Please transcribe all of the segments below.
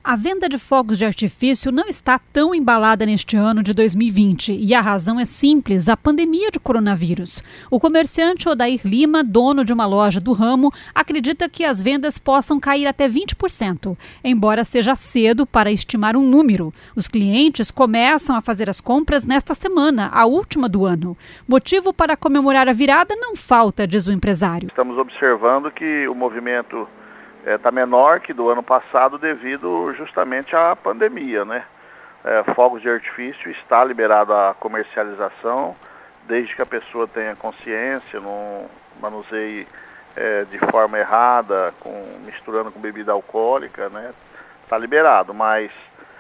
A venda de fogos de artifício não está tão embalada neste ano de 2020 e a razão é simples, a pandemia de coronavírus. O comerciante Odair Lima, dono de uma loja do ramo, acredita que as vendas possam cair até 20%, embora seja cedo para estimar um número. Os clientes começam a fazer as compras nesta semana, a última do ano. Motivo para comemorar a virada não falta, diz o empresário. Estamos observando que o movimento está menor que do ano passado devido justamente à pandemia, né? Fogos de artifício está liberado a comercialização, desde que a pessoa tenha consciência, não manuseie de forma errada, misturando com bebida alcoólica, né? Está liberado, mas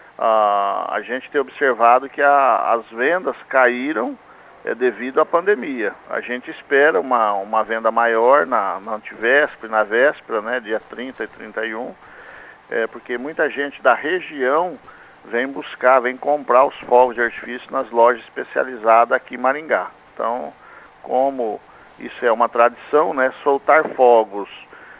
a gente tem observado que as vendas caíram devido à pandemia. A gente espera uma venda maior na antivéspera e na véspera, né, dia 30 e 31, porque muita gente da região vem comprar os fogos de artifício nas lojas especializadas aqui em Maringá. Então, como isso é uma tradição, né, soltar fogos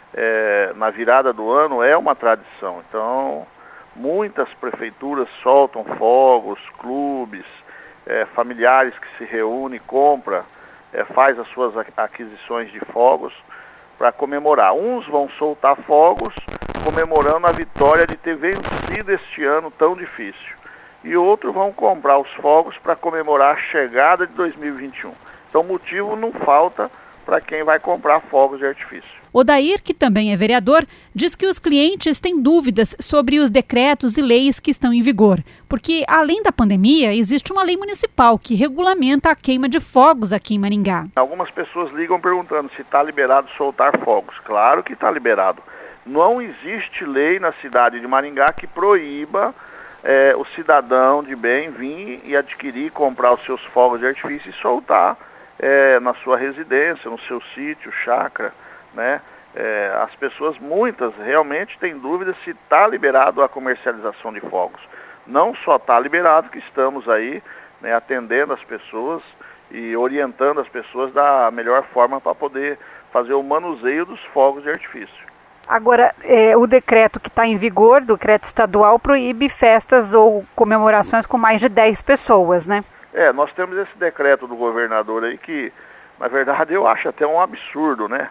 na virada do ano é uma tradição. Então, muitas prefeituras soltam fogos, clubes, familiares que se reúnem, compra, faz as suas aquisições de fogos para comemorar. Uns vão soltar fogos comemorando a vitória de ter vencido este ano tão difícil. E outros vão comprar os fogos para comemorar a chegada de 2021. Então motivo não falta para quem vai comprar fogos de artifício. Odair, que também é vereador, diz que os clientes têm dúvidas sobre os decretos e leis que estão em vigor, porque, além da pandemia, existe uma lei municipal que regulamenta a queima de fogos aqui em Maringá. Algumas pessoas ligam perguntando se está liberado soltar fogos. Claro que está liberado. Não existe lei na cidade de Maringá que proíba o cidadão de bem vir e adquirir, comprar os seus fogos de artifício e soltar na sua residência, no seu sítio, chácara, né? As pessoas, muitas, realmente têm dúvida se está liberado a comercialização de fogos. Não só está liberado, que estamos aí, né, atendendo as pessoas e orientando as pessoas da melhor forma para poder fazer o manuseio dos fogos de artifício. Agora, o decreto que está em vigor, do decreto estadual, proíbe festas ou comemorações com mais de 10 pessoas, né? Nós temos esse decreto do governador aí que, na verdade, eu acho até um absurdo, né?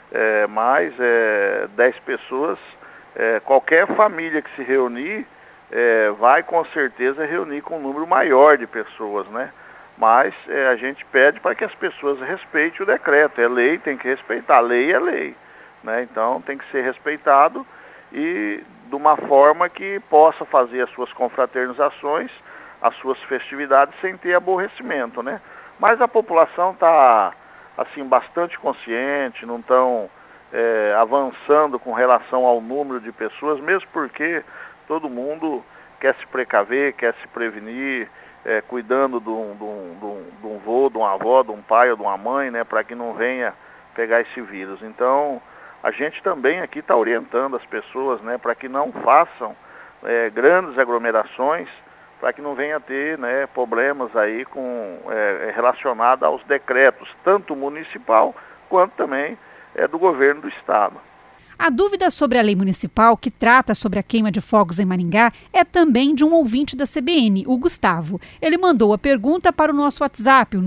Mas 10 pessoas, qualquer família que se reunir, vai com certeza reunir com um número maior de pessoas, né? Mas a gente pede para que as pessoas respeitem o decreto. É lei, tem que respeitar. Lei é lei, né? Então tem que ser respeitado e de uma forma que possa fazer as suas confraternizações, as suas festividades sem ter aborrecimento, né? Mas a população está assim, bastante consciente, não estão avançando com relação ao número de pessoas, mesmo porque todo mundo quer se precaver, quer se prevenir, cuidando de um vô, de uma avó, de um pai ou de uma mãe, né, para que não venha pegar esse vírus. Então, a gente também aqui está orientando as pessoas, né, para que não façam grandes aglomerações, para que não venha a ter, né, problemas aí relacionados aos decretos, tanto municipal quanto também do governo do estado. A dúvida sobre a lei municipal que trata sobre a queima de fogos em Maringá é também de um ouvinte da CBN, o Gustavo. Ele mandou a pergunta para o nosso WhatsApp, o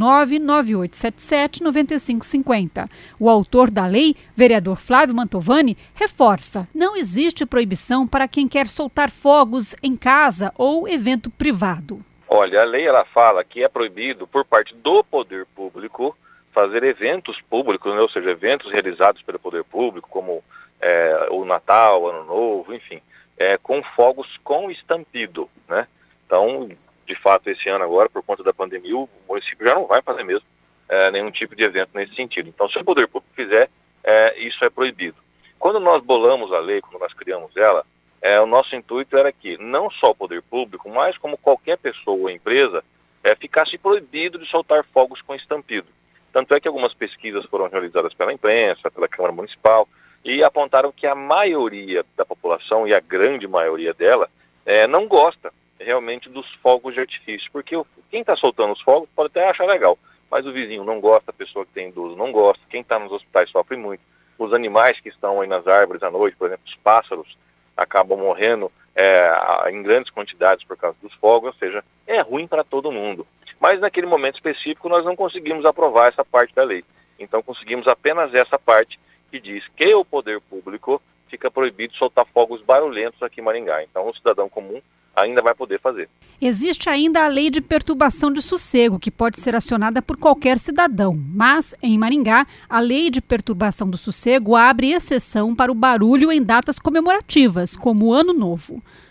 99877-9550. O autor da lei, vereador Flávio Mantovani, reforça: não existe proibição para quem quer soltar fogos em casa ou evento privado. Olha, a lei ela fala que é proibido por parte do poder público fazer eventos públicos, né? Ou seja, eventos realizados pelo poder público, como o Natal, Ano Novo, enfim, com fogos com estampido, né? Então, de fato, esse ano agora, por conta da pandemia, o município já não vai fazer mesmo nenhum tipo de evento nesse sentido. Então, se o poder público fizer, isso é proibido. Quando nós bolamos a lei, quando nós criamos ela, o nosso intuito era que não só o poder público, mas como qualquer pessoa ou empresa, ficasse proibido de soltar fogos com estampido. Tanto é que algumas pesquisas foram realizadas pela imprensa, pela Câmara Municipal, e apontaram que a maioria da população, e a grande maioria dela, não gosta realmente dos fogos de artifício, porque quem está soltando os fogos pode até achar legal, mas o vizinho não gosta, a pessoa que tem idoso não gosta, quem está nos hospitais sofre muito, os animais que estão aí nas árvores à noite, por exemplo, os pássaros, acabam morrendo em grandes quantidades por causa dos fogos, ou seja, é ruim para todo mundo. Mas naquele momento específico nós não conseguimos aprovar essa parte da lei. Então conseguimos apenas essa parte que diz que o poder público fica proibido de soltar fogos barulhentos aqui em Maringá. Então o cidadão comum ainda vai poder fazer. Existe ainda a lei de perturbação de sossego, que pode ser acionada por qualquer cidadão. Mas, em Maringá, a lei de perturbação do sossego abre exceção para o barulho em datas comemorativas, como o Ano Novo.